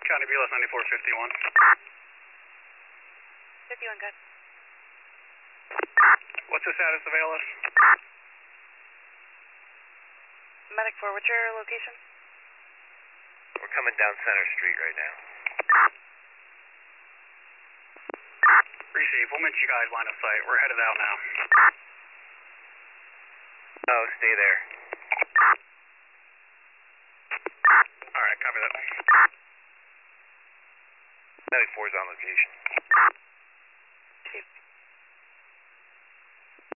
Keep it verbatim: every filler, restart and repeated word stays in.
County B L S ninety-four fifty-one. fifty-one, good. What's the status of A L S? Medic four, what's your location? We're coming down Center Street right now. Receive. We'll meet you guys line of sight. We're headed out now. Oh, stay there. Alright, copy that. Medic four's on location. Chief.